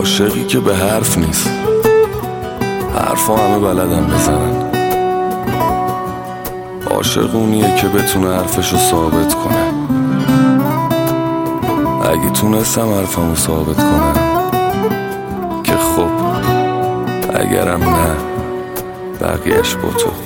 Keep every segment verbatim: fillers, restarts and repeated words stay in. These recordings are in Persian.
عاشقی که به حرف نیست، حرفا همه بلدن بزنن. عاشق اونیه که بتونه حرفشو ثابت کنه. اگه تونستم حرفمو ثابت کنم که خب، اگرم نه بقیهش با تو.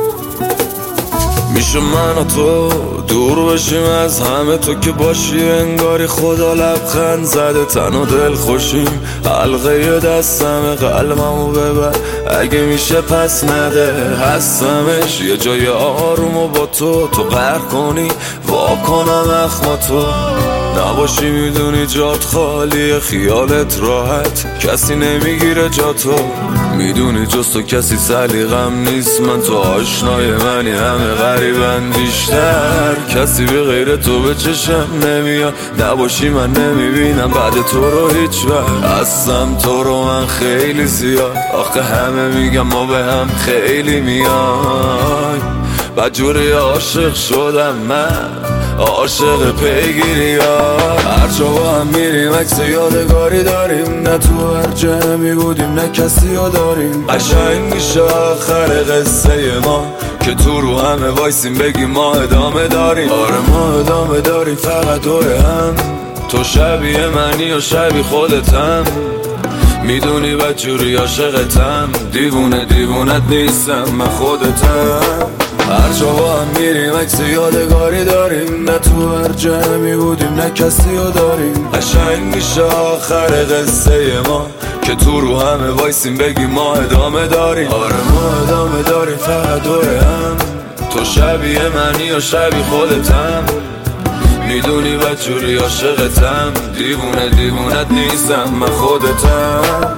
میشه من و تو دور بشیم از همه، تو که باشی انگاری خدا لبخند زده. تن و دل خوشیم، حلقه دستم قلبمو ببر اگه میشه پس نده. هستمش یه جای آرومو با تو، تو قهر کنی واکنم اخما تو نباشی. میدونی جات خالیه، خیالت راحت، کسی نمیگیره جاتو. میدونی جز تو کسی سلیقم نیست، من تو آشنای منی، همه غریبن بیشتر. کسی به غیر تو به چشم نمیاد، نباشی من نمیبینم بعد تو رو هیچ وقت. هستم تو رو من خیلی زیاد، آخه همه میگم ما به هم خیلی میای. بدجوری عاشق شدم من، عاشق پیگیری ها. هر جا با هم میریم عکس یادگاری داریم، نه تو هر جمعی بودیم نه کسی ها داریم. قشنگ میشه آخر قصه ما که تو رو همه وایسیم بگیم ما ادامه داریم. آره ما ادامه داریم فقط دوره هم، تو شبیه منی و شبیه خودتم. میدونی بدجوری عاشقتم، دیوونه دیوونت نیستم من خودتم. هر جا با هم میریم عکس یادگاری داریم، نه تو هر جمعی بودیم نه کسی ها داریم. قشنگ میشه آخر قصه ما که تو رو همه وایسیم بگیم ما ادامه داریم. آره ما ادامه داریم فقط دوره هم، تو شبیه منی و شبیه خودتم. میدونی بدجوری عاشقتم، دیوونه دیوونت نیستم من خودتم.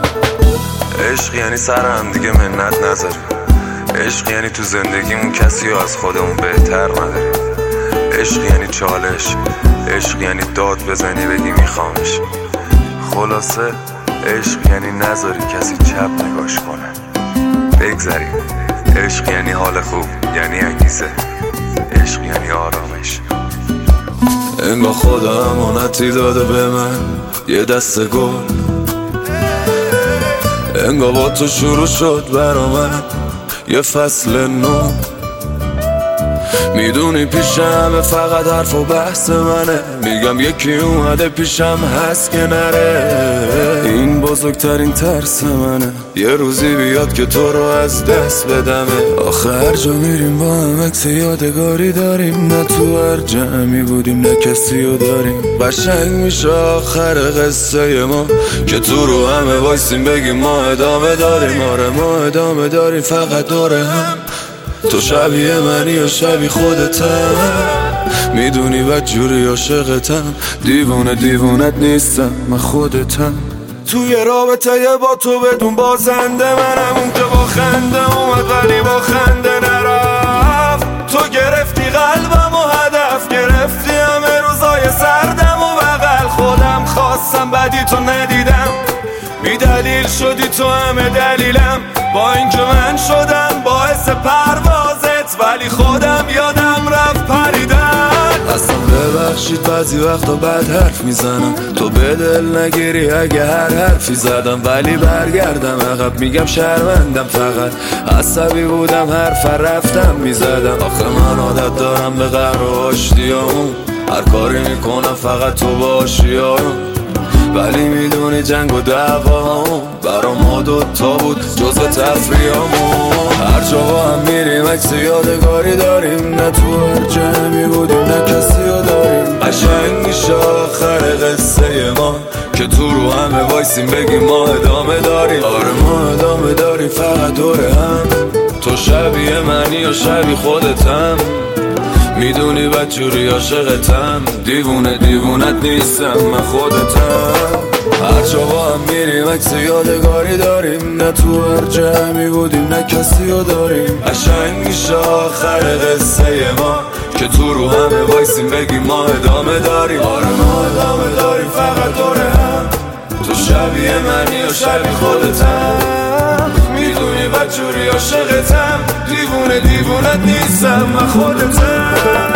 عشق یعنی سر هم دیگه منت نذاریم، عشق یعنی تو زندگیمون کسی رو از خودمون بهتر نداریم. عشق یعنی چالش، عشق یعنی داد بزنی بگی میخوامش. خلاصه عشق یعنی نذاری کسی چپ نگاش کنه، بگذریم. عشق یعنی حال خوب، یعنی انگیزه، عشق یعنی آرامش. انگار خدا امانتی داده به من یه دسته گل، انگار با تو شروع شد برا من یه فصل نو. میدونی پیشم فقط حرف و بحث منه، میگم یکی اومده پیشم هست که نره. این بزرگترین ترس منه، یه روزی بیاد که تو رو از دست بدمه. آخه هر جا میریم با هم عکس یادگاری داریم، نه تو هر جمعی بودیم نه کسی رو داریم. قشنگ میشه آخر قصه ما که تو رو همه وایسیم بگیم ما ادامه داریم. آره ما ادامه داریم فقط دوره هم، تو شبیه منی و شبیه خودتم. میدونی بدجوری عاشقتم، دیوونه دیوونت نیستم من خودتم. توی رابطه با تو بدون بازنده منم، اون که با خنده اومد ولی با خنده نرفت. تو گرفتی قلبم و هدف گرفتی همه روزای سردم و بغل خودم خواستم بدی تو ندیدم. بی دلیل شدی تو همه دلیلم، با اینکه من شدم باعث پروازت ولی خودم یادم رفت پریدن. اصلا ببخشید بعضی وقتا بد حرف میزنم، تو به دل نگیری اگه هر حرفی زدم. ولی برگردم عقب میگم شرمندم، فقط عصبی بودم حرف رفتم میزدم. آخه من عادت دارم به قهر و آشتیامون، هر کاری میکنم فقط تو باشی آروم. ولی میدونی جنگ و دعوامون برا ما دوتا بود جزو تفریامون. هر جا با هم میریم عکس یادگاری داریم، نه تو هر جمعی بودیم نه کسی رو داریم. قشنگ میشه آخر قصه ما که تو رو همه وایسیم بگیم ما ادامه داریم. آره ما ادامه داریم فقط دوره هم، تو شبیه منی و شبیه خودتم. میدونی بدجوری عاشقتم، دیوونه دیوونت نیستم من خودتم. هر جا با هم میریم عکس یادگاری داریم، نه تو هر جمعی بودیم نه کسی رو داریم. قشنگ میشه آخر قصه ما که تو رو همه وایسیم بگیم ما ادامه داریم. آره ما ادامه داریم فقط دوره هم، تو شبیه منی و شبیه خودتم. میدونی بدجوری عاشقتم، دیوونه دیوونت نیستم من خودتم.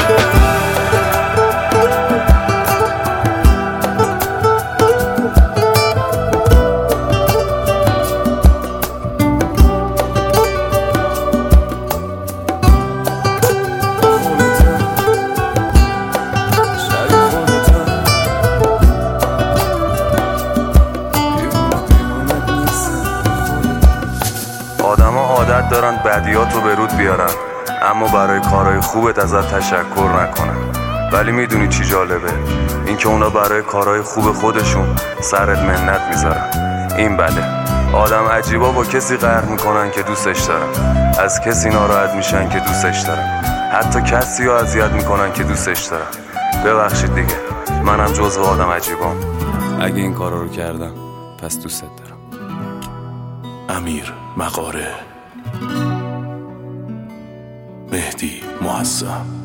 دارن بدیات رو به رود بیارن اما برای کارهای خوبت ازت تشکر نکنن. ولی میدونی چی جالبه؟ این که اونا برای کارهای خوب خودشون سرت منت میذارن. این بله، آدم عجیبا با کسی قهر میکنن که دوستش دارن، از کسی ناراحت میشن که دوستش دارن، حتی کسی رو اذیت میکنن که دوستش دارن. ببخشید دیگه، منم جزو آدم عجیبام. اگه این کارا رو کردم پس دوستت دارم. امیر مغاره، مهدی معظم.